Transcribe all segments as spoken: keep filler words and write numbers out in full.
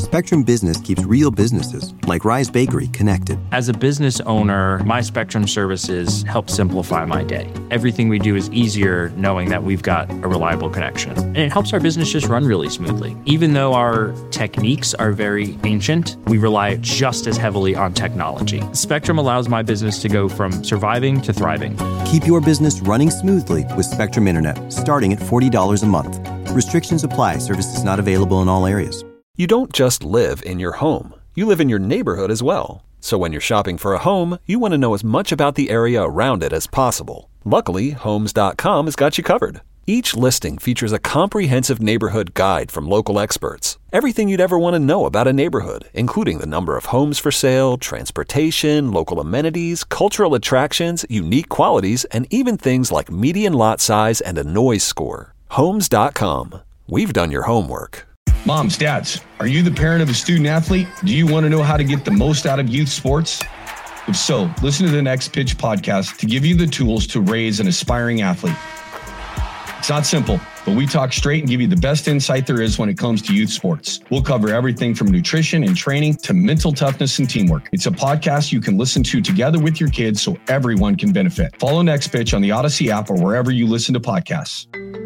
Spectrum Business keeps real businesses, like Rise Bakery, connected. As a business owner, my Spectrum services help simplify my day. Everything we do is easier knowing that we've got a reliable connection. And it helps our business just run really smoothly. Even though our techniques are very ancient, we rely just as heavily on technology. Spectrum allows my business to go from surviving to thriving. Keep your business running smoothly with Spectrum Internet, starting at forty dollars a month. Restrictions apply. Services not available in all areas. You don't just live in your home. You live in your neighborhood as well. So when you're shopping for a home, you want to know as much about the area around it as possible. Luckily, Homes dot com has got you covered. Each listing features a comprehensive neighborhood guide from local experts. Everything you'd ever want to know about a neighborhood, including the number of homes for sale, transportation, local amenities, cultural attractions, unique qualities, and even things like median lot size and a noise score. Homes dot com. We've done your homework. Moms, dads, are you the parent of a student athlete? Do you want to know how to get the most out of youth sports? If so, listen to the Next Pitch podcast to give you the tools to raise an aspiring athlete. It's not simple, but we talk straight and give you the best insight there is when it comes to youth sports. We'll cover everything from nutrition and training to mental toughness and teamwork. It's a podcast you can listen to together with your kids so everyone can benefit. Follow Next Pitch on the Odyssey app or wherever you listen to podcasts.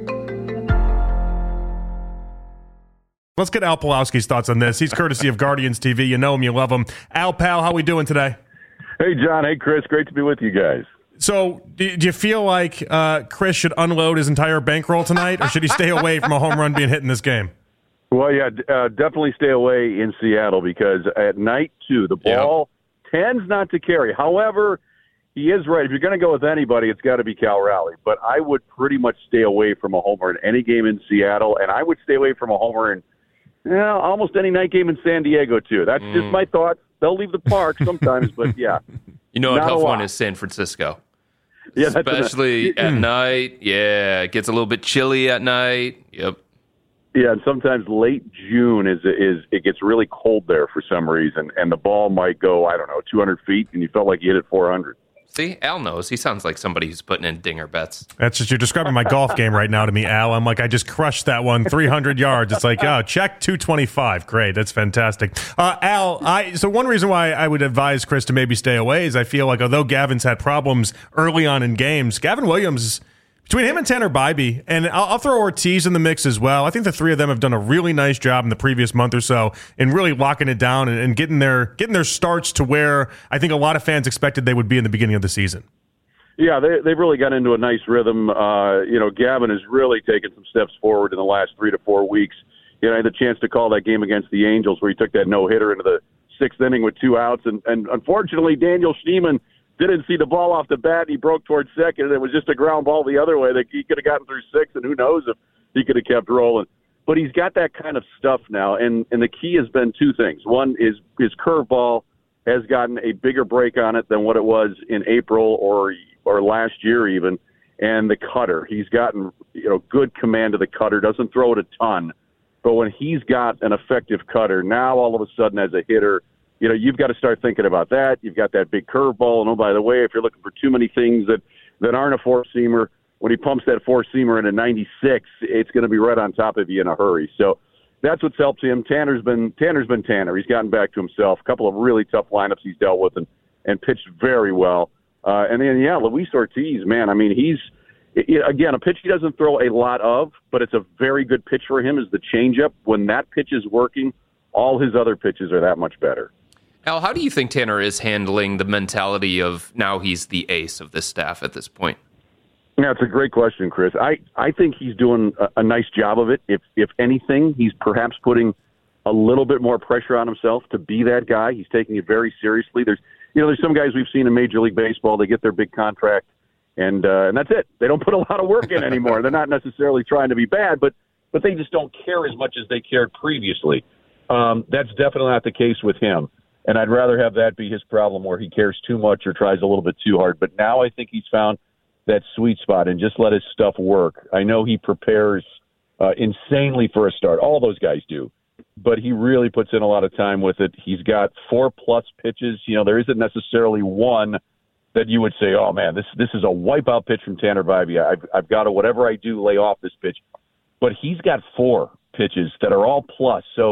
Let's get Al Pawlowski's thoughts on this. He's courtesy of Guardians T V. You know him, you love him. Al, pal, how we doing today? Hey, John. Hey, Chris. Great to be with you guys. So, do, do you feel like uh, Chris should unload his entire bankroll tonight, or should he stay away from a home run being hit in this game? Well, yeah, uh, definitely stay away in Seattle because at night, too, the ball yep. tends not to carry. However, he is right. If you're going to go with anybody, it's got to be Cal Raleigh. But I would pretty much stay away from a homer in any game in Seattle, and I would stay away from a homer in yeah, almost any night game in San Diego, too. That's mm. just my thoughts. They'll leave the park sometimes, but yeah. You know, a tough one is San Francisco. Yeah, especially that's at night. Yeah, it gets a little bit chilly at night. Yep. Yeah, and sometimes late June is is it gets really cold there for some reason, and the ball might go, I don't know, two hundred feet, and you felt like you hit it four hundred. See, Al knows. He sounds like somebody who's putting in dinger bets. That's just, you're describing my golf game right now to me, Al. I'm like, I just crushed that one, three hundred yards. It's like, oh, check two twenty-five. Great, that's fantastic. Uh, Al, I so one reason why I would advise Chris to maybe stay away is I feel like although Gavin's had problems early on in games, Gavin Williams, between him and Tanner Bybee, and I'll, I'll throw Ortiz in the mix as well. I think the three of them have done a really nice job in the previous month or so in really locking it down and, and getting their getting their starts to where I think a lot of fans expected they would be in the beginning of the season. Yeah, they, they've really got into a nice rhythm. Uh, you know, Gavin has really taken some steps forward in the last three to four weeks. You know, I had the chance to call that game against the Angels where he took that no-hitter into the sixth inning with two outs, and, and unfortunately, Daniel Schneemann didn't see the ball off the bat. He broke towards second, and it was just a ground ball the other way. That he could have gotten through six, and who knows if he could have kept rolling. But he's got that kind of stuff now, and, and the key has been two things. One is his curveball has gotten a bigger break on it than what it was in April or or last year even, and the cutter. He's gotten you know good command of the cutter, doesn't throw it a ton, but when he's got an effective cutter, now all of a sudden as a hitter, you know, you've got to start thinking about that. You've got that big curveball. And, oh, by the way, if you're looking for too many things that, that aren't a four-seamer, when he pumps that four-seamer in a ninety-six, it's going to be right on top of you in a hurry. So that's what's helped him. Tanner's been Tanner's been Tanner. He's gotten back to himself. A couple of really tough lineups he's dealt with and, and pitched very well. Uh, and then, yeah, Luis Ortiz, man, I mean, he's, it, again, a pitch he doesn't throw a lot of, but it's a very good pitch for him is the changeup. When that pitch is working, all his other pitches are that much better. Al, how do you think Tanner is handling the mentality of now he's the ace of this staff at this point? Yeah, it's a great question, Chris. I, I think he's doing a, a nice job of it. If if anything, he's perhaps putting a little bit more pressure on himself to be that guy. He's taking it very seriously. There's you know there's some guys we've seen in Major League Baseball. They get their big contract, and uh, and that's it. They don't put a lot of work in anymore. They're not necessarily trying to be bad, but but they just don't care as much as they cared previously. Um, that's definitely not the case with him. And I'd rather have that be his problem where he cares too much or tries a little bit too hard. But now I think he's found that sweet spot and just let his stuff work. I know he prepares uh, insanely for a start. All those guys do. But he really puts in a lot of time with it. He's got four-plus pitches. You know, there isn't necessarily one that you would say, oh, man, this this is a wipeout pitch from Tanner Bybee. I've, I've got to, whatever I do, lay off this pitch. But he's got four pitches that are all plus. So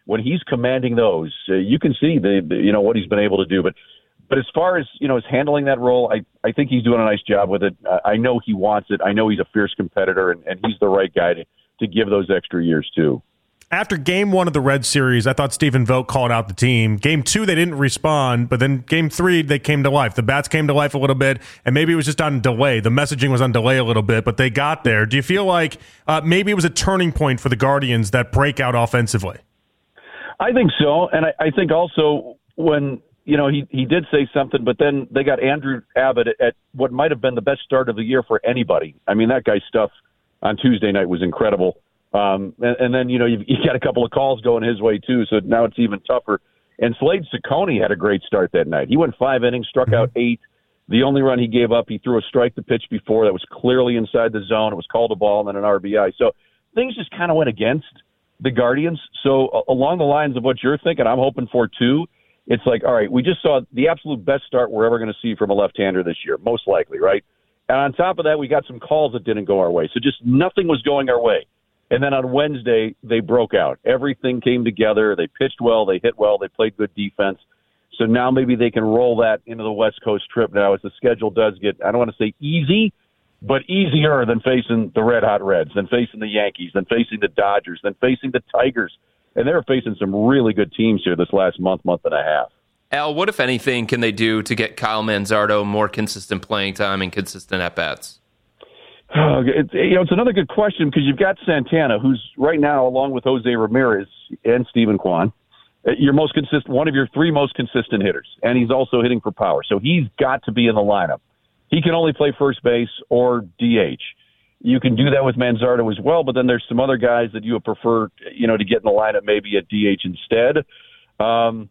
when he's commanding those, uh, you can see the, the you know what he's been able to do. But but as far as you know, as handling that role, I, I think he's doing a nice job with it. Uh, I know he wants it. I know he's a fierce competitor, and, and he's the right guy to, to give those extra years too. After game one of the Red Series, I thought Stephen Vogt called out the team. Game two, they didn't respond, but then game three, they came to life. The bats came to life a little bit, and maybe it was just on delay. The messaging was on delay a little bit, but they got there. Do you feel like uh, maybe it was a turning point for the Guardians, that breakout offensively? I think so, and I, I think also when, you know, he, he did say something, but then they got Andrew Abbott at, at what might have been the best start of the year for anybody. I mean, that guy's stuff on Tuesday night was incredible. Um, and, and then, you know, you've, you got a couple of calls going his way, too, so now it's even tougher. And Slade Ciccone had a great start that night. He went five innings, struck out eight. The only run he gave up, he threw a strike the pitch before that was clearly inside the zone. It was called a ball and then an R B I. So things just kind of went against the Guardians. So uh, along the lines of what you're thinking, I'm hoping for, too, it's like, all right, we just saw the absolute best start we're ever going to see from a left-hander this year, most likely, right? And on top of that, we got some calls that didn't go our way. So just nothing was going our way. And then on Wednesday, they broke out. Everything came together. They pitched well. They hit well. They played good defense. So now maybe they can roll that into the West Coast trip now as the schedule does get, I don't want to say easy, but easier than facing the Red Hot Reds, than facing the Yankees, than facing the Dodgers, than facing the Tigers. And they're facing some really good teams here this last month, month and a half. Al, what, if anything, can they do to get Kyle Manzardo more consistent playing time and consistent at-bats? Oh, it's, you know, it's another good question because you've got Santana, who's right now, along with Jose Ramirez and Stephen Kwan, your most consistent, one of your three most consistent hitters, and he's also hitting for power. So he's got to be in the lineup. He can only play first base or D H. You can do that with Manzardo as well, but then there's some other guys that you would prefer, you know, to get in the lineup maybe at D H instead. Um,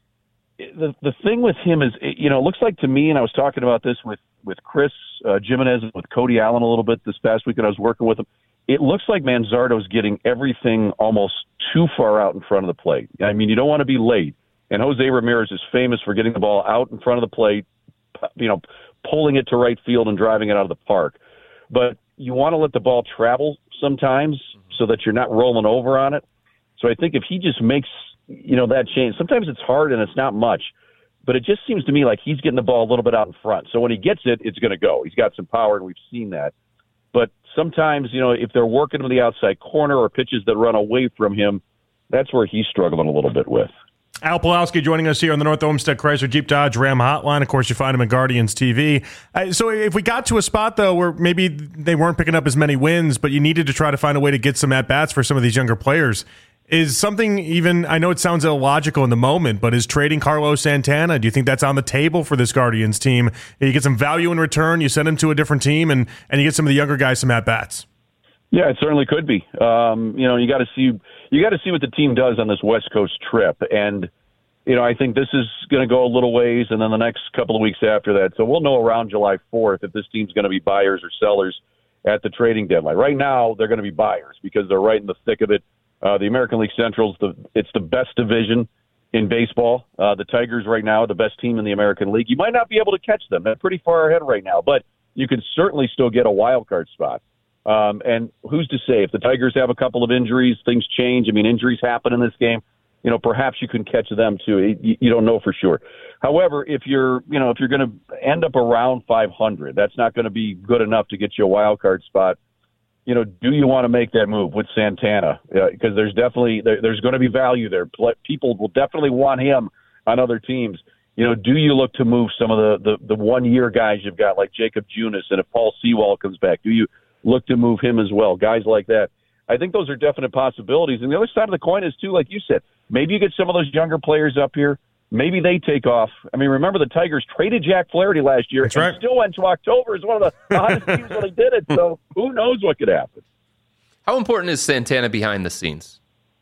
the the thing with him is, you know, it looks like to me, and I was talking about this with with Chris uh, Jimenez and with Cody Allen a little bit this past week when I was working with him. It looks like Manzardo's getting everything almost too far out in front of the plate. I mean, you don't want to be late. And Jose Ramirez is famous for getting the ball out in front of the plate, you know, pulling it to right field and driving it out of the park. But you want to let the ball travel sometimes so that you're not rolling over on it. So I think if he just makes, you know, that change, sometimes it's hard and it's not much. But it just seems to me like he's getting the ball a little bit out in front. So when he gets it, it's going to go. He's got some power, and we've seen that. But sometimes, you know, if they're working to the outside corner or pitches that run away from him, that's where he's struggling a little bit with. Al Pawlowski joining us here on the North Olmsted Chrysler Jeep Dodge Ram Hotline. Of course, you find him at Guardians T V. Uh, so if we got to a spot, though, where maybe they weren't picking up as many wins, but you needed to try to find a way to get some at-bats for some of these younger players, is something even, I know it sounds illogical in the moment, but is trading Carlos Santana, do you think that's on the table for this Guardians team? You get some value in return, you send him to a different team, and, and you get some of the younger guys some at-bats. Yeah, it certainly could be. Um, you know, you got to see you got to see what the team does on this West Coast trip, and you know, I think this is going to go a little ways, and then the next couple of weeks after that. So we'll know around July fourth if this team's going to be buyers or sellers at the trading deadline. Right now, they're going to be buyers because they're right in the thick of it. Uh, the American League Central's the it's the best division in baseball. Uh, the Tigers right now are the best team in the American League. You might not be able to catch them; they're pretty far ahead right now, but you can certainly still get a wild card spot. Um, and who's to say if the Tigers have a couple of injuries, things change. I mean, injuries happen in this game. You know, perhaps you can catch them too. You, you don't know for sure. However, if you're, you know, if you're going to end up around five hundred, that's not going to be good enough to get you a wild card spot. You know, do you want to make that move with Santana? Because uh, there's definitely there, there's going to be value there. People will definitely want him on other teams. You know, do you look to move some of the the, the one year guys you've got like Jacob Junis, and if Paul Sewald comes back, do you look to move him as well? Guys like that. I think those are definite possibilities. And the other side of the coin is too, like you said, maybe you get some of those younger players up here. Maybe they take off. I mean, remember the Tigers traded Jack Flaherty last year. That's and right. Still went to October as one of the hottest teams when they did it. So who knows what could happen? How important is Santana behind the scenes?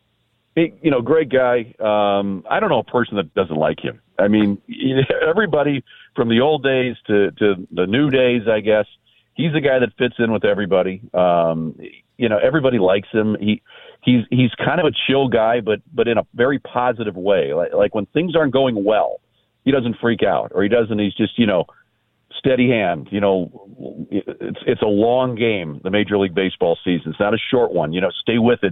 He, you know, great guy. Um, I don't know a person that doesn't like him. I mean, everybody from the old days to, to the new days, I guess, he's the guy that fits in with everybody. Um, you know, everybody likes him. He he's he's kind of a chill guy, but but in a very positive way. Like, like when things aren't going well, he doesn't freak out, or he doesn't. He's just, you know, steady hand. You know, it's it's a long game, the Major League Baseball season. It's not a short one. You know, stay with it.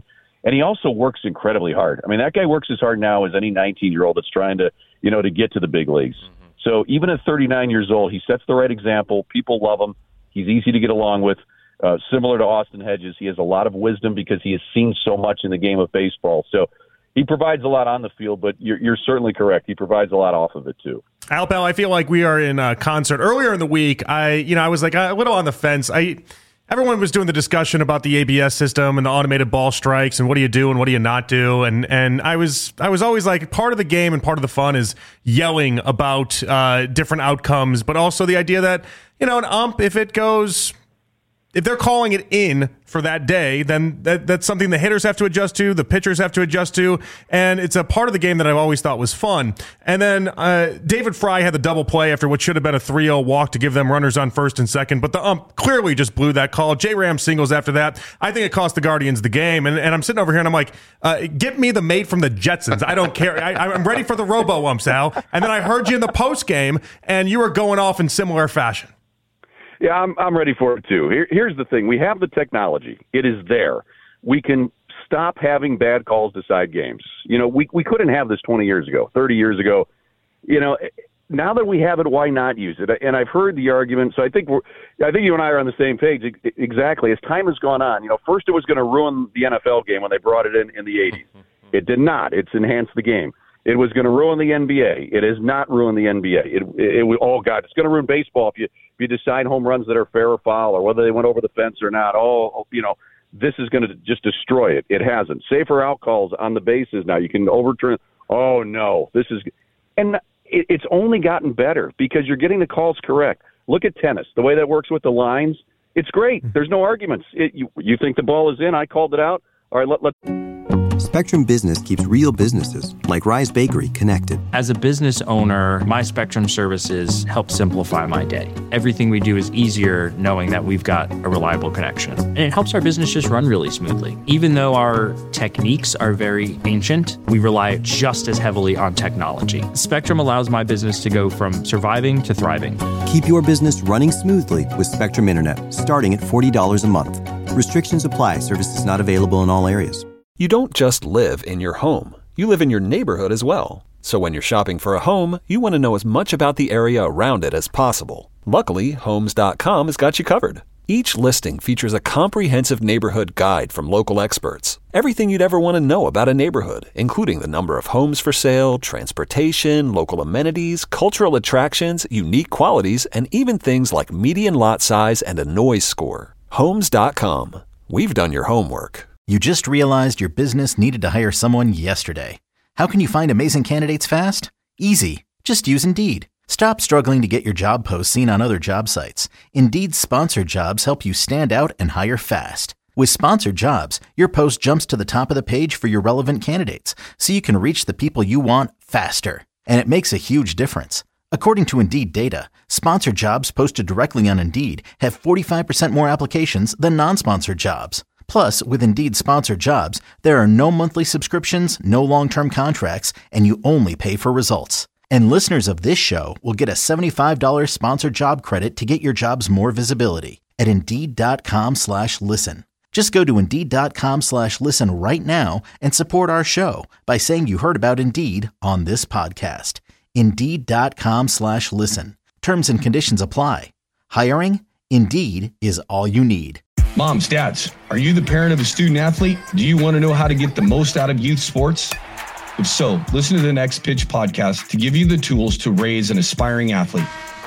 And he also works incredibly hard. I mean, that guy works as hard now as any nineteen-year-old that's trying to, you know, to get to the big leagues. Mm-hmm. So even at thirty-nine years old, he sets the right example. People love him. He's easy to get along with. Uh, similar to Austin Hedges, he has a lot of wisdom because he has seen so much in the game of baseball. So he provides a lot on the field, but you're, you're certainly correct. He provides a lot off of it, too. Al Pal, I feel like we are in a concert. Earlier in the week, I, you know, I was like a little on the fence. I, everyone was doing the discussion about the A B S system and the automated ball strikes and what do you do and what do you not do. And and I was I was always like, part of the game and part of the fun is yelling about uh, different outcomes, but also the idea that, you know, an ump, if it goes, if they're calling it in for that day, then that, that's something the hitters have to adjust to, the pitchers have to adjust to, and it's a part of the game that I've always thought was fun. And then uh, David Fry had the double play after what should have been a three oh walk to give them runners on first and second, but the ump clearly just blew that call. J. Ram singles after that. I think it cost the Guardians the game, and, and I'm sitting over here and I'm like, uh, get me the mate from the Jetsons. I don't care. I, I'm ready for the robo-umps, Al. And then I heard you in the post game, and you were going off in similar fashion. Yeah, I'm I'm ready for it, too. Here, here's the thing. We have the technology. It is there. We can stop having bad calls decide games. You know, we we couldn't have this twenty years ago, thirty years ago. You know, now that we have it, why not use it? And I've heard the argument, so I think we're, I think you and I are on the same page. Exactly. As time has gone on, you know, first it was going to ruin the N F L game when they brought it in in the eighties. It did not. It's enhanced the game. It was going to ruin the N B A. It has not ruined the N B A. It, it, it oh God, it's going to ruin baseball if you if you decide home runs that are fair or foul or whether they went over the fence or not. Oh, you know, this is going to just destroy it. It hasn't. Safer out calls on the bases now. You can overturn. Oh no, this is, and it, it's only gotten better because you're getting the calls correct. Look at tennis. The way that works with the lines, it's great. There's no arguments. It, you you think the ball is in? I called it out. All right, let let. Spectrum Business keeps real businesses, like Rise Bakery, connected. As a business owner, my Spectrum services help simplify my day. Everything we do is easier knowing that we've got a reliable connection. And it helps our business just run really smoothly. Even though our techniques are very ancient, we rely just as heavily on technology. Spectrum allows my business to go from surviving to thriving. Keep your business running smoothly with Spectrum Internet, starting at forty dollars a month. Restrictions apply. Services not available in all areas. You don't just live in your home. You live in your neighborhood as well. So when you're shopping for a home, you want to know as much about the area around it as possible. Luckily, Homes dot com has got you covered. Each listing features a comprehensive neighborhood guide from local experts. Everything you'd ever want to know about a neighborhood, including the number of homes for sale, transportation, local amenities, cultural attractions, unique qualities, and even things like median lot size and a noise score. Homes dot com. We've done your homework. You just realized your business needed to hire someone yesterday. How can you find amazing candidates fast? Easy. Just use Indeed. Stop struggling to get your job posts seen on other job sites. Indeed's sponsored jobs help you stand out and hire fast. With sponsored jobs, your post jumps to the top of the page for your relevant candidates, so you can reach the people you want faster. And it makes a huge difference. According to Indeed data, sponsored jobs posted directly on Indeed have forty-five percent more applications than non-sponsored jobs. Plus, with Indeed sponsored jobs, there are no monthly subscriptions, no long-term contracts, and you only pay for results. And listeners of this show will get a seventy-five dollars sponsored job credit to get your jobs more visibility at Indeed.com slash listen. Just go to Indeed.com slash listen right now and support our show by saying you heard about Indeed on this podcast. Indeed.com slash listen. Terms and conditions apply. Hiring? Indeed is all you need. Moms, dads, are you the parent of a student athlete? Do you want to know how to get the most out of youth sports? If so, listen to the Next Pitch podcast to give you the tools to raise an aspiring athlete.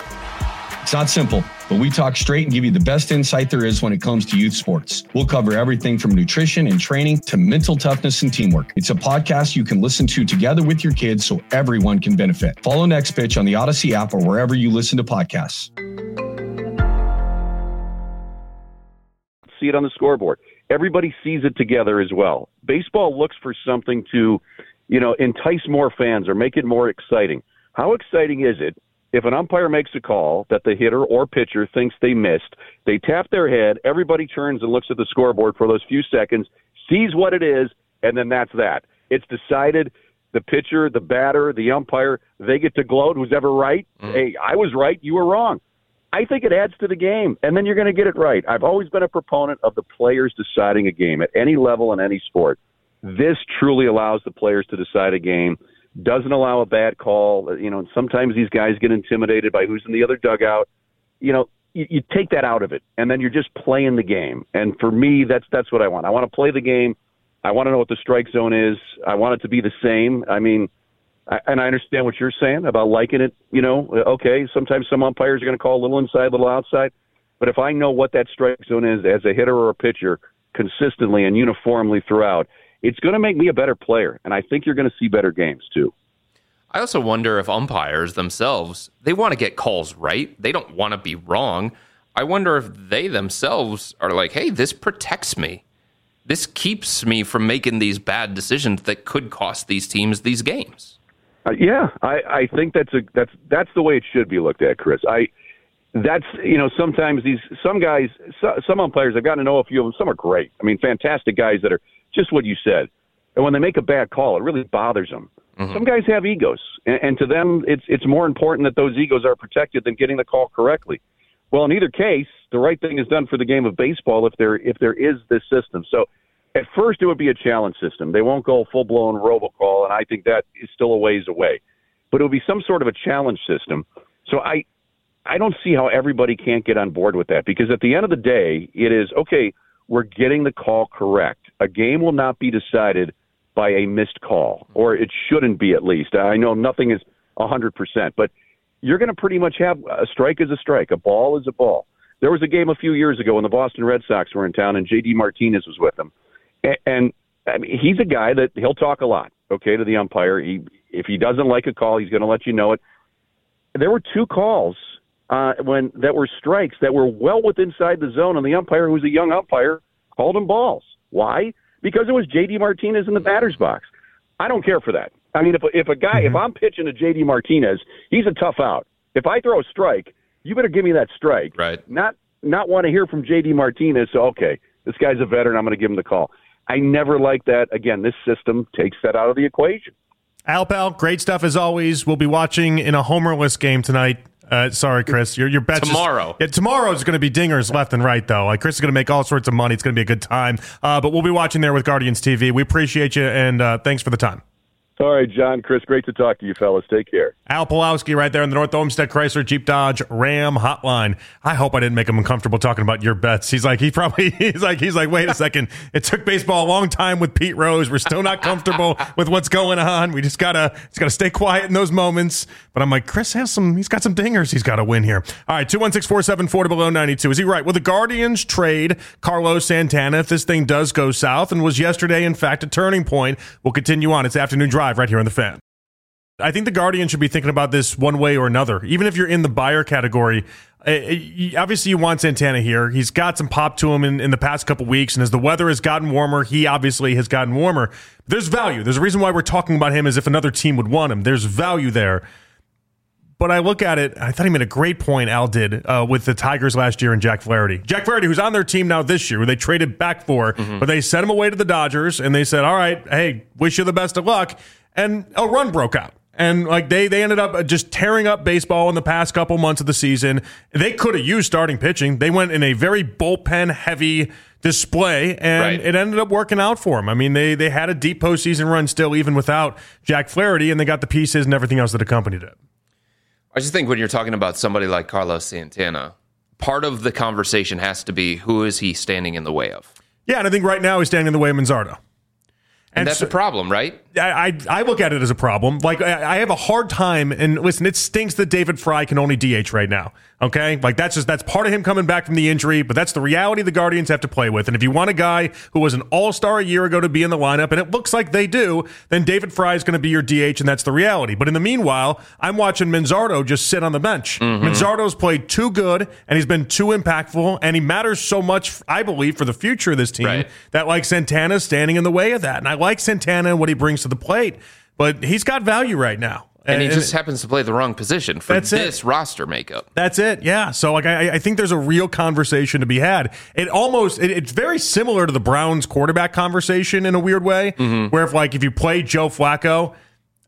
It's not simple, but we talk straight and give you the best insight there is when it comes to youth sports. We'll cover everything from nutrition and training to mental toughness and teamwork. It's a podcast you can listen to together with your kids so everyone can benefit. Follow Next Pitch on the Odyssey app or wherever you listen to podcasts. See it on the scoreboard. Everybody sees it together as well. Baseball looks for something to, you know, entice more fans or make it more exciting. How exciting is it if an umpire makes a call that the hitter or pitcher thinks they missed, they tap their head, everybody turns and looks at the scoreboard for those few seconds, sees what it is, and then that's that. It's decided. The pitcher, the batter, the umpire, they get to gloat. Who's ever right? Mm. Hey, I was right. You were wrong. I think it adds to the game, and then you're going to get it right. I've always been a proponent of the players deciding a game at any level in any sport. This truly allows the players to decide a game, doesn't allow a bad call. You know, sometimes these guys get intimidated by who's in the other dugout. You know, you, you take that out of it, and then you're just playing the game. And for me, that's that's what I want. I want to play the game. I want to know what the strike zone is. I want it to be the same. I mean, I, and I understand what you're saying about liking it. You know, okay, sometimes some umpires are going to call a little inside, a little outside. But if I know what that strike zone is as a hitter or a pitcher consistently and uniformly throughout, it's going to make me a better player. And I think you're going to see better games, too. I also wonder if umpires themselves, they want to get calls right. They don't want to be wrong. I wonder if they themselves are like, hey, this protects me. This keeps me from making these bad decisions that could cost these teams these games. Uh, yeah, I, I think that's a that's that's the way it should be looked at, Chris. I that's you know sometimes these some guys, so, some umpires, I've gotten to know a few of them. Some are great. I mean, fantastic guys that are just what you said. And when they make a bad call, it really bothers them. Mm-hmm. Some guys have egos, and, and to them, it's it's more important that those egos are protected than getting the call correctly. Well, in either case, the right thing is done for the game of baseball if there if there is this system. So at first it would be a challenge system. They won't go full-blown robocall, and I think that is still a ways away. But it would be some sort of a challenge system. So I I don't see how everybody can't get on board with that, because at the end of the day, it is, okay, we're getting the call correct. A game will not be decided by a missed call, or it shouldn't be at least. I know nothing is one hundred percent, but you're going to pretty much have a strike is a strike. A ball is a ball. There was a game a few years ago when the Boston Red Sox were in town and J D Martinez was with them. And, and I mean, he's a guy that he'll talk a lot, okay, to the umpire. He, if he doesn't like a call, he's going to let you know it. There were two calls uh, when that were strikes that were well within inside the zone, and the umpire, who was a young umpire, called them balls. Why? Because it was J D Martinez in the batter's box. I don't care for that. I mean, if if a guy, mm-hmm. if I'm pitching to J D Martinez, he's a tough out. If I throw a strike, you better give me that strike. Right. Not not want to hear from J D Martinez. So okay, this guy's a veteran. I'm going to give him the call. I never like that. Again, this system takes that out of the equation. Al Pal, great stuff as always. We'll be watching in a homerless game tonight. Uh, sorry, Chris. Your your bet tomorrow. Yeah, tomorrow is going to be dingers left and right, though. Like Chris is going to make all sorts of money. It's going to be a good time. Uh, but we'll be watching there with Guardians T V. We appreciate you, and uh, thanks for the time. All right, John, Chris, great to talk to you, fellas. Take care. Al Pawlowski right there in the North Olmsted Chrysler Jeep Dodge Ram hotline. I hope I didn't make him uncomfortable talking about your bets. He's like, he probably, he's like, he's like, wait a second. It took baseball a long time with Pete Rose. We're still not comfortable with what's going on. We just gotta, just gotta stay quiet in those moments. But I'm like, Chris has some, he's got some dingers he's got to win here. All right, two one six, four seven four, below ninety-two. Is he right? Will the Guardians trade Carlos Santana if this thing does go south? And was yesterday, in fact, a turning point? We'll continue on. It's Afternoon Drive right here on The Fan. I think the Guardians should be thinking about this one way or another. Even if you're in the buyer category, obviously you want Santana here. He's got some pop to him in, in the past couple weeks, and as the weather has gotten warmer, he obviously has gotten warmer. There's value. There's a reason why we're talking about him as if another team would want him. There's value there. But I look at it, I thought he made a great point, Al did, uh, with the Tigers last year and Jack Flaherty. Jack Flaherty, who's on their team now this year, who they traded back for, mm-hmm. but they sent him away to the Dodgers, and they said, all right, hey, wish you the best of luck. And a run broke out. And like they they ended up just tearing up baseball in the past couple months of the season. They could have used starting pitching. They went in a very bullpen heavy display, and right. it ended up working out for them. I mean, they they had a deep postseason run still, even without Jack Flaherty, and they got the pieces and everything else that accompanied it. I just think when you're talking about somebody like Carlos Santana, part of the conversation has to be, who is he standing in the way of? Yeah, and I think right now he's standing in the way of Manzardo. And, and that's so, a problem, right? I, I I look at it as a problem. Like, I, I have a hard time, and listen, it stinks that David Fry can only D H right now, okay? Like, that's just, that's part of him coming back from the injury, but that's the reality the Guardians have to play with. And if you want a guy who was an all-star a year ago to be in the lineup, and it looks like they do, then David Fry is going to be your D H, and that's the reality. But in the meanwhile, I'm watching Manzardo just sit on the bench. Mm-hmm. Manzardo's played too good, and he's been too impactful, and he matters so much, I believe, for the future of this team, right. that, like, Santana's standing in the way of that. And I like Santana and what he brings to the plate, but he's got value right now. And, and he just and, happens to play the wrong position for this it. roster makeup. That's it, yeah. So like, I, I think there's a real conversation to be had. It almost, it, it's very similar to the Browns quarterback conversation in a weird way, mm-hmm. where if like if you play Joe Flacco,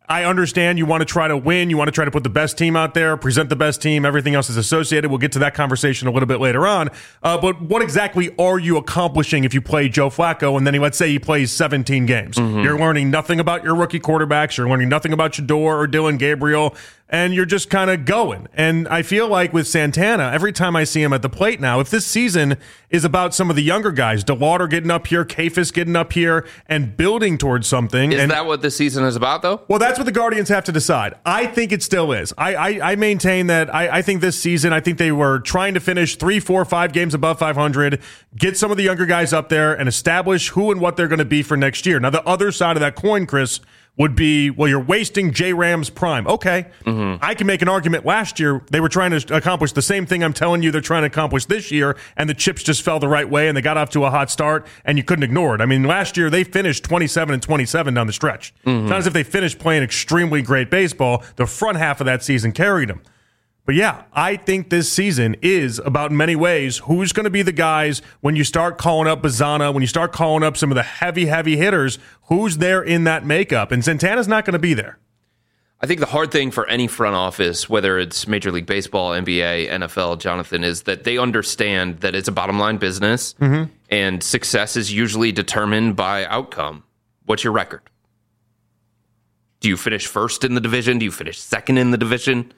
I understand you want to try to win. You want to try to put the best team out there, present the best team. Everything else is associated. We'll get to that conversation a little bit later on. Uh, but what exactly are you accomplishing if you play Joe Flacco and then let's say he plays seventeen games? Mm-hmm. You're learning nothing about your rookie quarterbacks. You're learning nothing about Shador or Dylan Gabriel. And you're just kind of going. And I feel like with Santana, every time I see him at the plate now, if this season is about some of the younger guys, DeLauder getting up here, Kafis getting up here, and building towards something. Is and, that what this season is about, though? Well, that's what the Guardians have to decide. I think it still is. I I, I maintain that I, I think this season, I think they were trying to finish three, four, five games above five hundred, get some of the younger guys up there, and establish who and what they're going to be for next year. Now, the other side of that coin, Chris, would be, well, you're wasting J-Ram's prime. Okay, mm-hmm. I can make an argument. Last year, they were trying to accomplish the same thing I'm telling you they're trying to accomplish this year, and the chips just fell the right way, and they got off to a hot start, and you couldn't ignore it. I mean, last year, they finished twenty-seven and twenty-seven down the stretch. Mm-hmm. It's not as if they finished playing extremely great baseball. The front half of that season carried them. But yeah, I think this season is about, in many ways, who's going to be the guys when you start calling up Bazana, when you start calling up some of the heavy, heavy hitters, who's there in that makeup? And Santana's not going to be there. I think the hard thing for any front office, whether it's Major League Baseball, N B A, N F L, Jonathan, is that they understand that it's a bottom line business, mm-hmm. and success is usually determined by outcome. What's your record? Do you finish first in the division? Do you finish second in the division?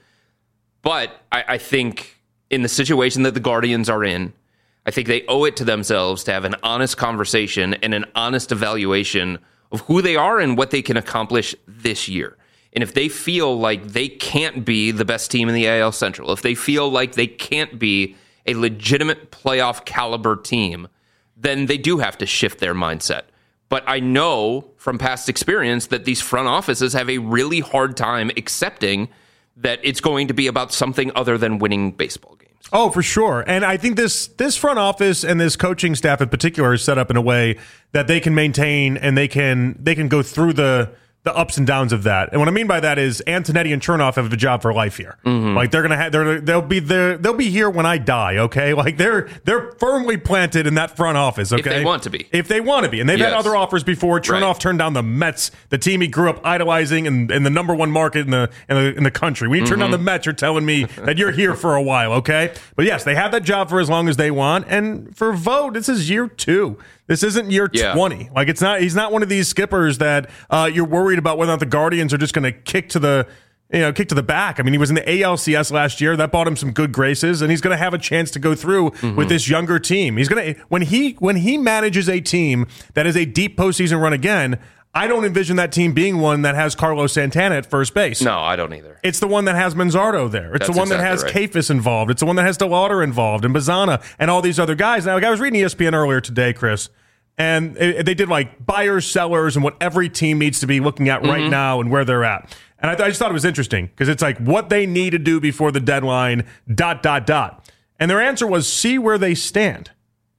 But I, I think in the situation that the Guardians are in, I think they owe it to themselves to have an honest conversation and an honest evaluation of who they are and what they can accomplish this year. And if they feel like they can't be the best team in the A L Central, if they feel like they can't be a legitimate playoff caliber team, then they do have to shift their mindset. But I know from past experience that these front offices have a really hard time accepting that it's going to be about something other than winning baseball games. Oh, for sure. And I think this this front office and this coaching staff in particular is set up in a way that they can maintain and they can they can go through the the ups and downs of that. And what I mean by that is Antonetti and Chernoff have a job for life here. Mm-hmm. Like they're gonna have they're they'll be there they'll be here when I die. Okay, like they're they're firmly planted in that front office. Okay, if they want to be, if they want to be, and they've yes. had other offers before. Chernoff right. turned down the Mets, the team he grew up idolizing, and, and the number one market in the in the, in the country. When you mm-hmm. turn down the Mets, you're telling me that you're here for a while. Okay, but yes, they have that job for as long as they want. And for Vogt, this is year two. This isn't year yeah. twenty. Like it's not. He's not one of these skippers that uh, you're worried about whether or not the Guardians are just going to kick to the, you know, kick to the back. I mean, he was in the A L C S last year. That bought him some good graces, and he's going to have a chance to go through mm-hmm. with this younger team. He's going to when he when he manages a team that is a deep postseason run again. I don't envision that team being one that has Carlos Santana at first base. No, I don't either. It's the one that has Manzardo there. It's That's the one exactly that has right. Kafis involved. It's the one that has DeLauder involved and Bazana and all these other guys. Now, like I was reading E S P N earlier today, Chris, and it, they did like buyers, sellers, and what every team needs to be looking at right mm-hmm. now and where they're at. And I, th- I just thought it was interesting because it's like what they need to do before the deadline, dot, dot, dot. And their answer was see where they stand.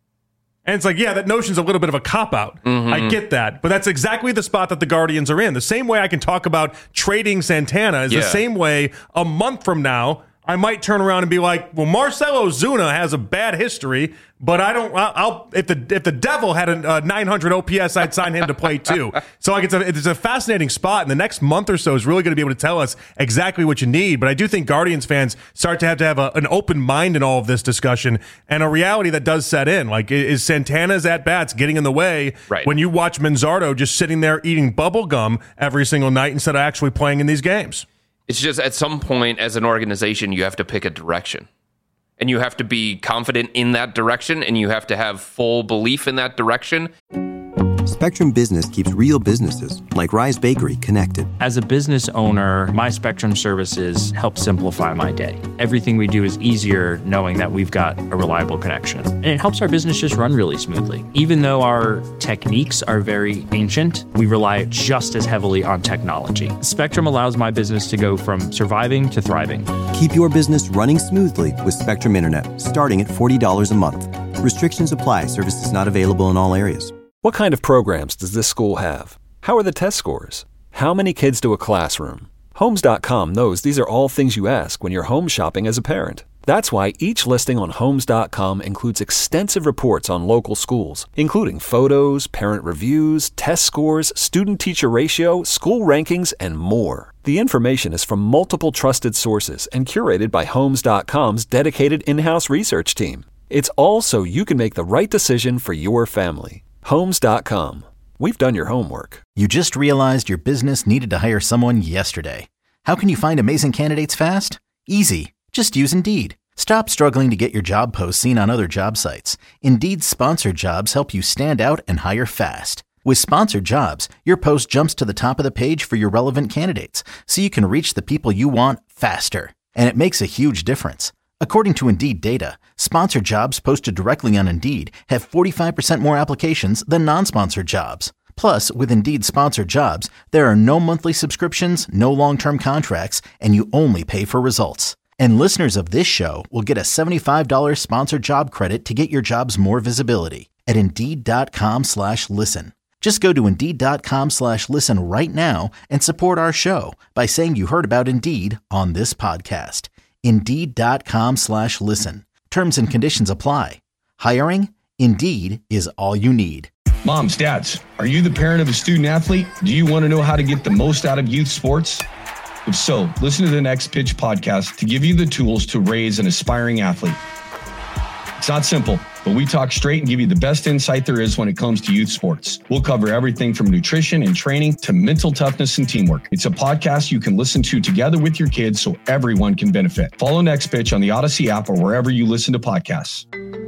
And it's like, yeah, that notion's a little bit of a cop-out. Mm-hmm. I get that. But that's exactly the spot that the Guardians are in. The same way I can talk about trading Santana is yeah. the same way a month from now I might turn around and be like, well, Marcell Ozuna has a bad history, but I don't. I'll, I'll if the if the Devil had a, a nine hundred O P S, I'd sign him to play too. So like it's a it's a fascinating spot, and the next month or so is really going to be able to tell us exactly what you need. But I do think Guardians fans start to have to have a, an open mind in all of this discussion and a reality that does set in. Like, is Santana's at bats getting in the way right. when you watch Manzardo just sitting there eating bubble gum every single night instead of actually playing in these games? It's just at some point as an organization, you have to pick a direction. And you have to be confident in that direction, and you have to have full belief in that direction. Spectrum Business keeps real businesses, like Rise Bakery, connected. As a business owner, my Spectrum services help simplify my day. Everything we do is easier knowing that we've got a reliable connection. And it helps our business just run really smoothly. Even though our techniques are very ancient, we rely just as heavily on technology. Spectrum allows my business to go from surviving to thriving. Keep your business running smoothly with Spectrum Internet, starting at forty dollars a month. Restrictions apply. Services not available in all areas. What kind of programs does this school have? How are the test scores? How many kids do a classroom? Homes dot com knows these are all things you ask when you're home shopping as a parent. That's why each listing on Homes dot com includes extensive reports on local schools, including photos, parent reviews, test scores, student-teacher ratio, school rankings, and more. The information is from multiple trusted sources and curated by Homes dot com's dedicated in-house research team. It's all so you can make the right decision for your family. Homes dot com. We've done your homework. You just realized your business needed to hire someone yesterday. How can you find amazing candidates fast? Easy. Just use Indeed. Stop struggling to get your job posts seen on other job sites. Indeed's sponsored jobs help you stand out and hire fast. With sponsored jobs, your post jumps to the top of the page for your relevant candidates, so you can reach the people you want faster. And it makes a huge difference. According to Indeed data, sponsored jobs posted directly on Indeed have forty-five percent more applications than non-sponsored jobs. Plus, with Indeed sponsored jobs, there are no monthly subscriptions, no long-term contracts, and you only pay for results. And listeners of this show will get a seventy-five dollars sponsored job credit to get your jobs more visibility at Indeed.com slash listen. Just go to Indeed.com slash listen right now and support our show by saying you heard about Indeed on this podcast. Indeed.com slash listen. Terms and conditions apply. Hiring? Indeed is all you need. Moms, dads, are you the parent of a student athlete? Do you want to know how to get the most out of youth sports? If so, listen to the Next Pitch podcast to give you the tools to raise an aspiring athlete. It's not simple, but we talk straight and give you the best insight there is when it comes to youth sports. We'll cover everything from nutrition and training to mental toughness and teamwork. It's a podcast you can listen to together with your kids so everyone can benefit. Follow Next Pitch on the Odyssey app or wherever you listen to podcasts.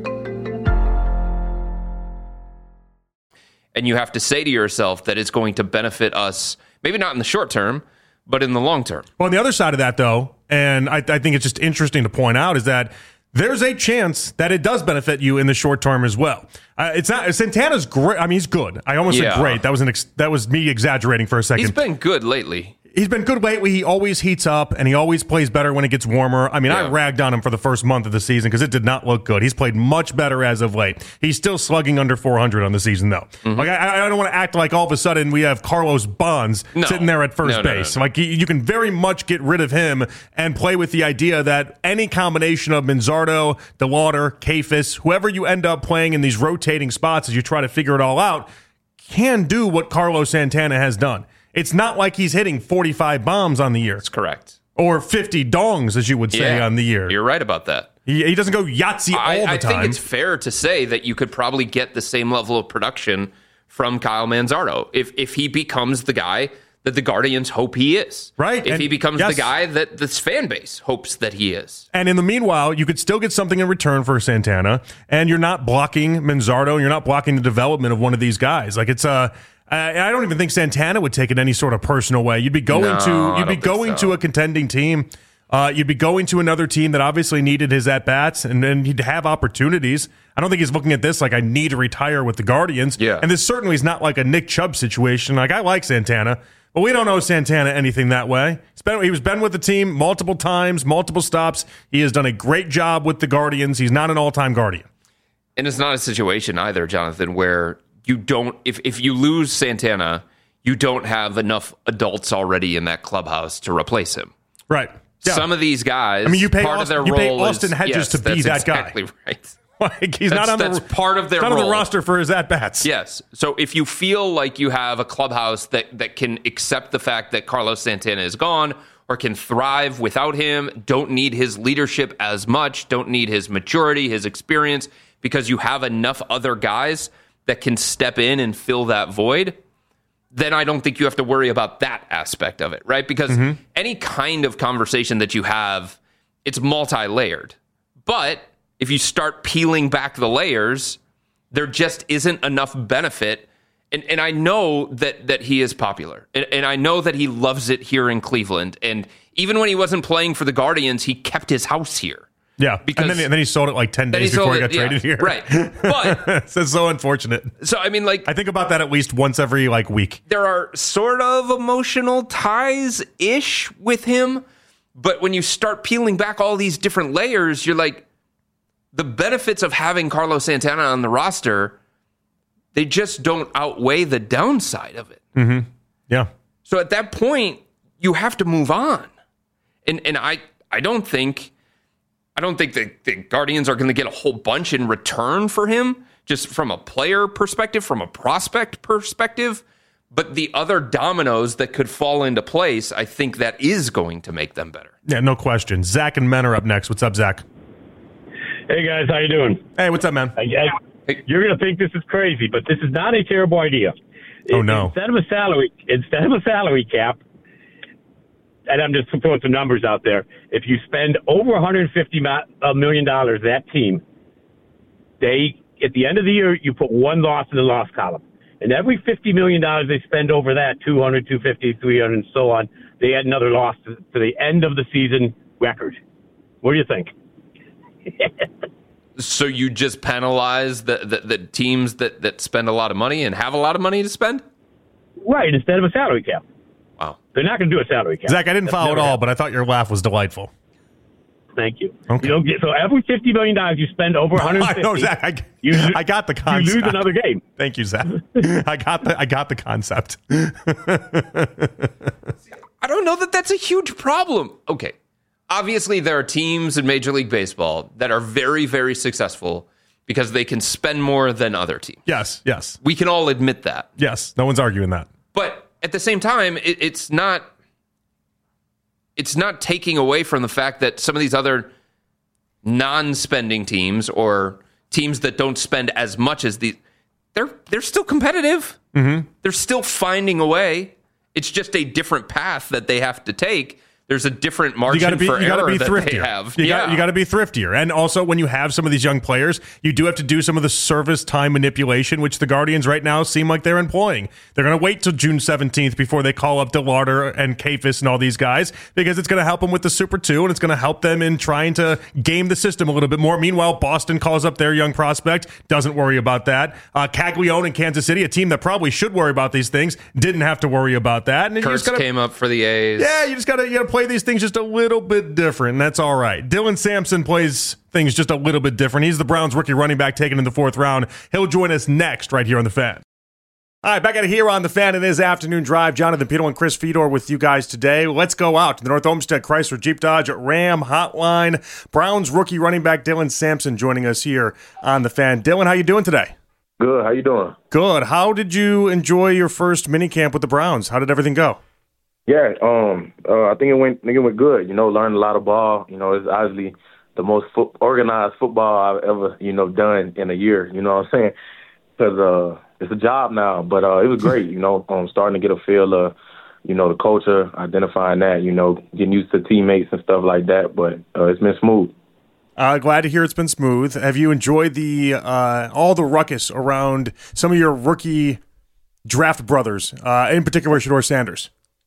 And you have to say to yourself that it's going to benefit us, maybe not in the short term, but in the long term. Well, on the other side of that, though, and I, I think it's just interesting to point out, is that there's a chance that it does benefit you in the short term as well. Uh, it's not Santana's great. I mean, he's good. I almost yeah. said great. That was an ex, that was me exaggerating for a second. He's been good lately. He's been good lately. He always heats up, and he always plays better when it gets warmer. I mean, yeah. I ragged on him for the first month of the season because it did not look good. He's played much better as of late. He's still slugging under four hundred on the season, though. Mm-hmm. Like I, I don't want to act like all of a sudden we have Carlos Bonds no. sitting there at first no, no, base. No, no. Like you, you can very much get rid of him and play with the idea that any combination of Manzardo, DeLauder, Kefis, whoever you end up playing in these rotating spots as you try to figure it all out, can do what Carlos Santana has done. It's not like he's hitting forty-five bombs on the year. That's correct. Or fifty dongs, as you would say, yeah, on the year. You're right about that. He, he doesn't go Yahtzee I, all the I time. I think it's fair to say that you could probably get the same level of production from Kyle Manzardo if if he becomes the guy that the Guardians hope he is. Right. If and he becomes yes. the guy that this fan base hopes that he is. And in the meanwhile, you could still get something in return for Santana, and you're not blocking Manzardo, and you're not blocking the development of one of these guys. Like it's a... Uh, I don't even think Santana would take it any sort of personal way. You'd be going no, to you'd be going so. to a contending team. Uh, you'd be going to another team that obviously needed his at bats, and then he'd have opportunities. I don't think he's looking at this like I need to retire with the Guardians. Yeah. And this certainly is not like a Nick Chubb situation. Like I like Santana, but we don't know Santana anything that way. He's been, he was been with the team multiple times, multiple stops. He has done a great job with the Guardians. He's not an all-time Guardian. And it's not a situation either, Jonathan, where you don't, if, if you lose Santana, you don't have enough adults already in that clubhouse to replace him. Right. Yeah. Some of these guys, I mean, you pay part Austin, of their you role pay Austin is, Hedges yes, to be that exactly guy. Right. Like he's that's, not on that's the part of their not role. on the roster for his at bats. Yes. So if you feel like you have a clubhouse that that can accept the fact that Carlos Santana is gone or can thrive without him, don't need his leadership as much, don't need his maturity, his experience, because you have enough other guys that can step in and fill that void, then I don't think you have to worry about that aspect of it, right? Because mm-hmm. any kind of conversation that you have, it's multi-layered. But if you start peeling back the layers, there just isn't enough benefit. And and I know that that he is popular. And, and I know that he loves it here in Cleveland. And even when he wasn't playing for the Guardians, he kept his house here. Yeah, because and then, and then he sold it like ten days he before he got it, traded yeah, here. Right, but it's so unfortunate. So I mean, like, I think about that at least once every like week. There are sort of emotional ties ish with him, but when you start peeling back all these different layers, you're like, the benefits of having Carlos Santana on the roster, they just don't outweigh the downside of it. Mm-hmm. Yeah. So at that point, you have to move on, and and I I don't think I don't think the, the Guardians are going to get a whole bunch in return for him, just from a player perspective, from a prospect perspective. But the other dominoes that could fall into place, I think that is going to make them better. Yeah, no question. Zach and Men are up next. What's up, Zach? Hey, guys. How you doing? Hey, what's up, man? I, I, you're going to think this is crazy, but this is not a terrible idea. Oh, no. Instead of a salary, instead of a salary cap, and I'm just throwing some numbers out there, if you spend over one hundred fifty million dollars, that team, they at the end of the year, you put one loss in the loss column. And every fifty million dollars they spend over that, two hundred, two fifty, three hundred, and so on, they add another loss to, to the end of the season record. What do you think? So you just penalize the, the, the teams that, that spend a lot of money and have a lot of money to spend? Right, instead of a salary cap. Wow. They're not going to do a salary cap. Zach, I didn't That's follow it all, happened. but I thought your laugh was delightful. Thank you. Okay. You don't get, so every fifty million dollars you spend over one hundred fifty, I know, Zach. I, you, I got the concept. You lose another game. Thank you, Zach. I got the I got the concept. I don't know that that's a huge problem. Okay. Obviously, there are teams in Major League Baseball that are very, very successful because they can spend more than other teams. Yes, yes. We can all admit that. Yes, no one's arguing that. But at the same time, it, it's not it's not taking away from the fact that some of these other non-spending teams or teams that don't spend as much as these, they're they're still competitive. Mm-hmm. They're still finding a way. It's just a different path that they have to take. There's a different margin you gotta be, for you gotta error be that thriftier. they have. You yeah. got you got to be thriftier. And also, when you have some of these young players, you do have to do some of the service time manipulation, which the Guardians right now seem like they're employing. They're going to wait till June seventeenth before they call up DeLarder and Kafis and all these guys, because it's going to help them with the Super two, and it's going to help them in trying to game the system a little bit more. Meanwhile, Boston calls up their young prospect, doesn't worry about that. Uh, Caglione in Kansas City, a team that probably should worry about these things, didn't have to worry about that. And you Kurtz just gotta, came up for the A's. Yeah, you just got to you got to play these things just a little bit different, and that's all right. Dylan Sampson plays things just a little bit different. He's the Browns rookie running back taken in the fourth round. He'll join us next right here on The Fan. All right, back out of here on The Fan. It is Afternoon Drive. Jonathan Peterl and Chris Fedor with you guys today. Let's go out to the North Olmsted Chrysler Jeep Dodge Ram Hotline. Browns rookie running back Dylan Sampson joining us here on The Fan. Dylan, how you doing today? Good. How you doing? Good. How did you enjoy your first minicamp with the Browns? How did everything go? Yeah, um, uh, I think it went. I think it went good. You know, learned a lot of ball. You know, it's obviously the most fo- organized football I've ever, you know, done in a year. You know what I'm saying? Because uh, it's a job now. But uh, it was great. You know, um, starting to get a feel of, you know, the culture, identifying that. You know, getting used to teammates and stuff like that. But uh, it's been smooth. Uh, glad to hear it's been smooth. Have you enjoyed the uh, all the ruckus around some of your rookie draft brothers, uh, in particular Shedeur Sanders?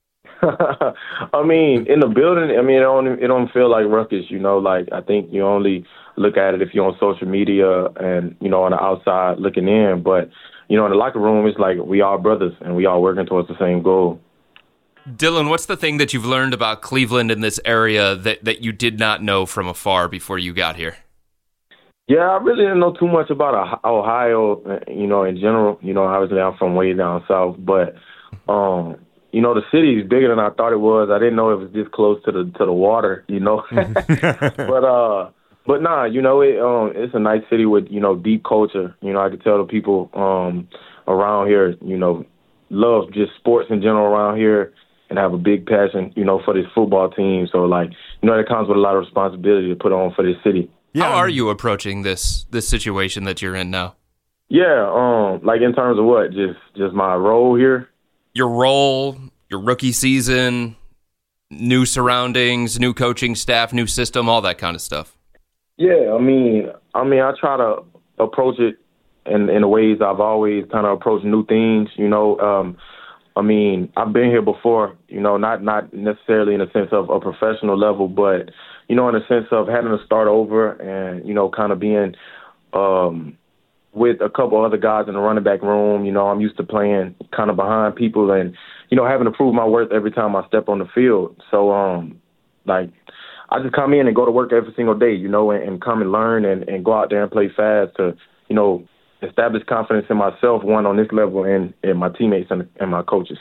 I mean, in the building, I mean, it don't, it don't feel like ruckus, you know. Like, I think you only look at it if you're on social media and, you know, on the outside looking in. But, you know, in the locker room, it's like we all brothers and we all working towards the same goal. Dylan, what's the thing that you've learned about Cleveland in this area that, that you did not know from afar before you got here? Yeah, I really didn't know too much about Ohio, you know, in general. You know, obviously I'm from way down south, but, um, you know, the city is bigger than I thought it was. I didn't know it was this close to the to the water, you know. but uh, but nah, you know, it um, it's a nice city with, you know, deep culture. You know, I could tell the people um around here, you know, love just sports in general around here and have a big passion, you know, for this football team. So like, you know, it comes with a lot of responsibility to put on for this city. Yeah. How are you approaching this this situation that you're in now? Yeah, um, like in terms of what, just just my role here. Your role, your rookie season, new surroundings, new coaching staff, new system, all that kind of stuff. Yeah, I mean, I mean, I try to approach it in in the ways I've always kind of approached new things. You know, um, I mean, I've been here before. You know, not not necessarily in the sense of a professional level, but you know, in the sense of having to start over and you know, kind of being. Um, with a couple other guys in the running back room. You know, I'm used to playing kind of behind people and, you know, having to prove my worth every time I step on the field. So, um, like, I just come in and go to work every single day, you know, and, and come and learn and, and go out there and play fast to, you know, establish confidence in myself, one, on this level, and, and my teammates and, and my coaches.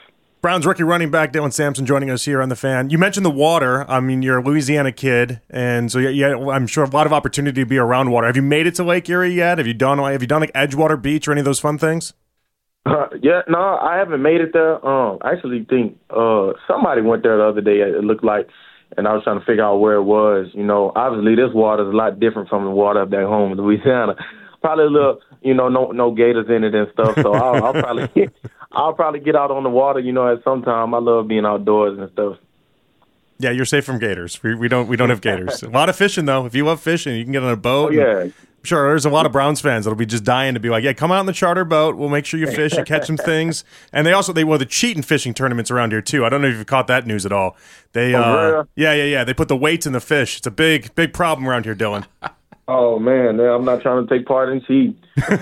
Browns rookie running back Dylan Sampson joining us here on The Fan. You mentioned the water. I mean, you're a Louisiana kid, and so yeah, I'm sure a lot of opportunity to be around water. Have you made it to Lake Erie yet? Have you done Have you done like Edgewater Beach or any of those fun things? Uh, yeah, no, I haven't made it there. Um, I actually think uh, somebody went there the other day. It looked like, and I was trying to figure out where it was. You know, obviously this water is a lot different from the water up back home in Louisiana. Probably a little, you know, no no gators in it and stuff. So I'll, I'll probably get, I'll probably get out on the water. You know, at some time. I love being outdoors and stuff. Yeah, you're safe from gators. We, we don't we don't have gators. A lot of fishing though. If you love fishing, you can get on a boat. Oh, yeah. Sure, there's a lot of Browns fans that'll be just dying to be like, yeah, come out on the charter boat. We'll make sure you fish, you catch some things. And they also, they well, the cheating fishing tournaments around here, too. I don't know if you've caught that news at all. They, oh, uh, yeah, yeah, yeah. They put the weights in the fish. It's a big, big problem around here, Dylan. Oh, man, I'm not trying to take part in cheating.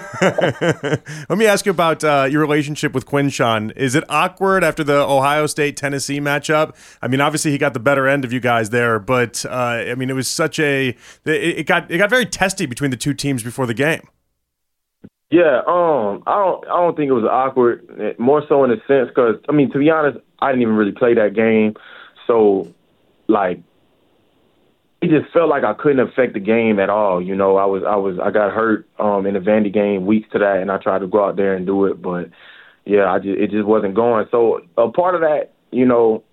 Let me ask you about uh, your relationship with Quinshon. Is it awkward after the Ohio State-Tennessee matchup? I mean, obviously he got the better end of you guys there, but uh, I mean, it was such a it, it got it got very testy between the two teams before the game. Yeah, um, I don't I don't think it was awkward. More so in a sense because I mean, to be honest, I didn't even really play that game, so like. It just felt like I couldn't affect the game at all. You know, I was, I was, I got hurt um, in the Vandy game weeks to that, and I tried to go out there and do it, but yeah, I just, it just wasn't going. So a part of that, you know,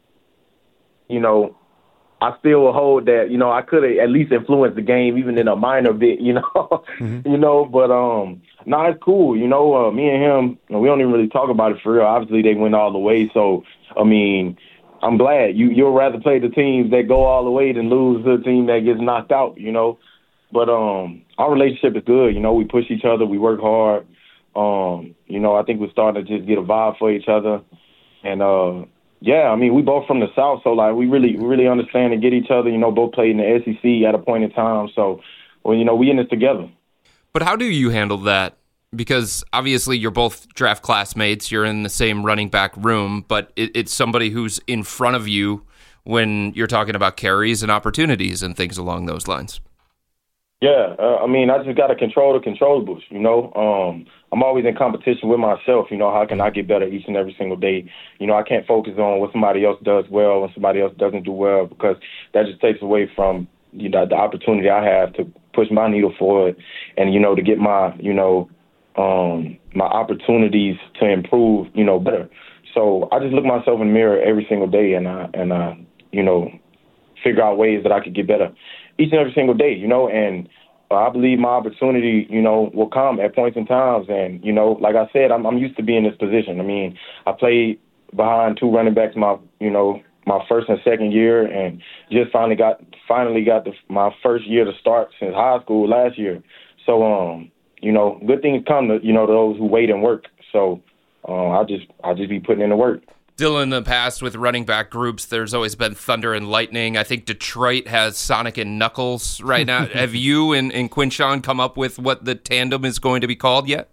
you know, I still hold that, you know, I could have at least influenced the game, even in a minor bit, you know, mm-hmm. you know, but um, no, nah, it's cool. You know, uh, me and him, we don't even really talk about it for real. Obviously, they went all the way, so I mean. I'm glad you you'll rather play the teams that go all the way than lose to the team that gets knocked out, you know. But um, our relationship is good, you know. We push each other, we work hard. Um, you know, I think we're starting to just get a vibe for each other, and uh, yeah, I mean, we both from the South, so like we really we really understand and get each other. You know, both played in the S E C at a point in time, so well, you know, we in this together. But how do you handle that? Because obviously you're both draft classmates, you're in the same running back room, but it, it's somebody who's in front of you when you're talking about carries and opportunities and things along those lines. Yeah, uh, I mean, I just got to control the controllables, you know. Um, I'm always in competition with myself, you know, how can I get better each and every single day? You know, I can't focus on what somebody else does well and somebody else doesn't do well because that just takes away from, you know, the opportunity I have to push my needle forward and, you know, to get my, you know, Um, my opportunities to improve, you know, better. So I just look myself in the mirror every single day and I, and I, you know, figure out ways that I could get better each and every single day, you know, and uh, I believe my opportunity, you know, will come at points and times. And, you know, like I said, I'm, I'm used to being in this position. I mean, I played behind two running backs my, you know, my first and second year and just finally got, finally got the, my first year to start since high school last year. So, um, you know, good things come to, you know, those who wait and work. So uh, I'll just I'll just be putting in the work. Still in the past with running back groups, there's always been Thunder and Lightning. I think Detroit has Sonic and Knuckles right now. Have you and, and Quinshon come up with what the tandem is going to be called yet?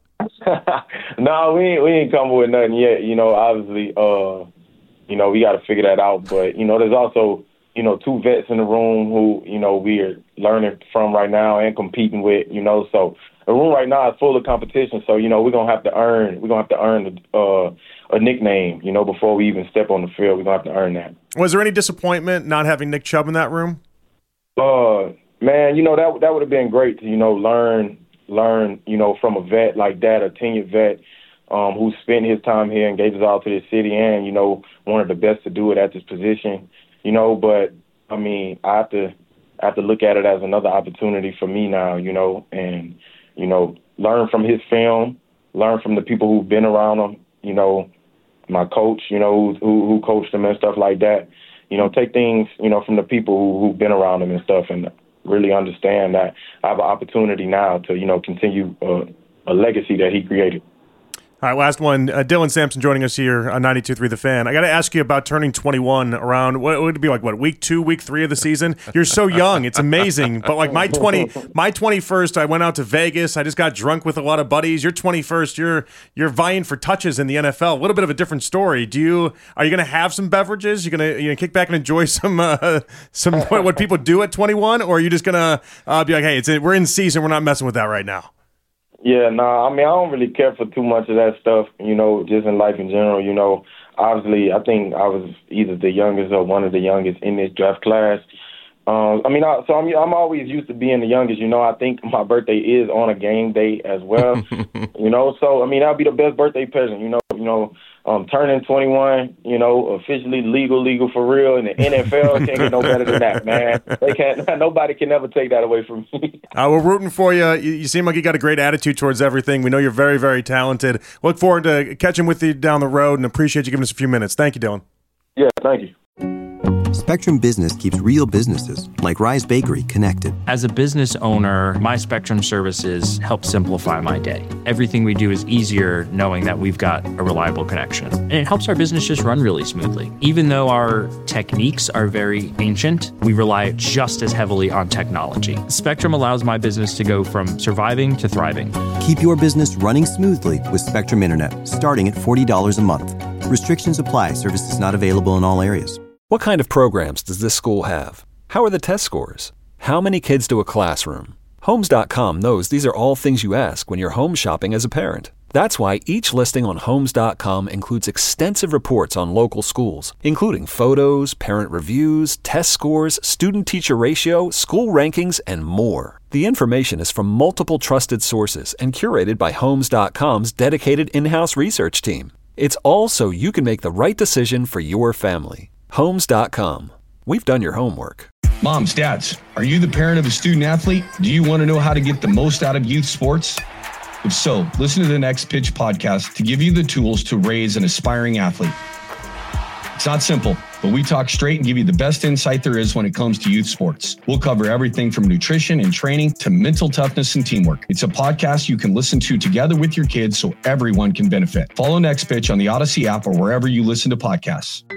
No, we ain't, we ain't come up with nothing yet. You know, obviously, uh, you know, we got to figure that out. But, you know, there's also, you know, two vets in the room who, you know, we are learning from right now and competing with, you know, so the room right now is full of competition, so, you know, we're going to have to earn, we're going to have to earn uh, a nickname, you know, before we even step on the field. We're going to have to earn that. Was there any disappointment not having Nick Chubb in that room? Uh, man, you know, that that would have been great to, you know, learn, learn, you know, from a vet like that, a tenured vet um, who spent his time here and gave his all to this city and, you know, one of the best to do it at this position, you know, but, I mean, I have to, I have to look at it as another opportunity for me now, you know, and, you know, learn from his film, learn from the people who've been around him, you know, my coach, you know, who, who coached him and stuff like that. You know, take things, you know, from the people who, who've been around him and stuff and really understand that I have an opportunity now to, you know, continue uh, a legacy that he created. All right, last one. Uh, Dylan Sampson joining us here on ninety-two point three The Fan. I got to ask you about turning twenty-one around, what would it be like, what, week two, week three of the season? You're so young. It's amazing. But like my twenty, my twenty-first, I went out to Vegas. I just got drunk with a lot of buddies. Your twenty-first, you're you're vying for touches in the N F L. A little bit of a different story. Do you, are you going to have some beverages? You're going to you know, kick back and enjoy some uh, some what people do at twenty-one? Or are you just going to uh, be like, hey, it's we're in season. We're not messing with that right now? Yeah, no, nah, I mean, I don't really care for too much of that stuff, you know, just in life in general, you know. obviously, I think I was either the youngest or one of the youngest in this draft class. Um, I mean, I, so I'm I'm always used to being the youngest. You know, I think my birthday is on a game day as well. you know, so I mean, that'll be the best birthday present. You know, you know, um, turning twenty-one. You know, officially legal, legal for real. And the N F L can't get no better than that, man. They can't. Nobody can ever take that away from me. Uh, we're rooting for you. you. You seem like you got a great attitude towards everything. We know you're very, very talented. Look forward to catching with you down the road, and appreciate you giving us a few minutes. Thank you, Dylan. Yeah, thank you. Spectrum Business keeps real businesses, like Rise Bakery, connected. As a business owner, my Spectrum services help simplify my day. Everything we do is easier knowing that we've got a reliable connection. And it helps our business just run really smoothly. Even though our techniques are very ancient, we rely just as heavily on technology. Spectrum allows my business to go from surviving to thriving. Keep your business running smoothly with Spectrum Internet, starting at forty dollars a month. Restrictions apply. Services not available in all areas. What kind of programs does this school have? How are the test scores? How many kids do a classroom? Homes dot com knows these are all things you ask when you're home shopping as a parent. That's why each listing on Homes dot com includes extensive reports on local schools, including photos, parent reviews, test scores, student-teacher ratio, school rankings, and more. The information is from multiple trusted sources and curated by Homes dot com's dedicated in-house research team. It's all so you can make the right decision for your family. Homes dot com. We've done your homework. Moms, dads, are you the parent of a student athlete? Do you want to know how to get the most out of youth sports? If so, listen to the Next Pitch podcast to give you the tools to raise an aspiring athlete. It's not simple, but we talk straight and give you the best insight there is when it comes to youth sports. We'll cover everything from nutrition and training to mental toughness and teamwork. It's a podcast you can listen to together with your kids so everyone can benefit. Follow Next Pitch on the Odyssey app or wherever you listen to podcasts.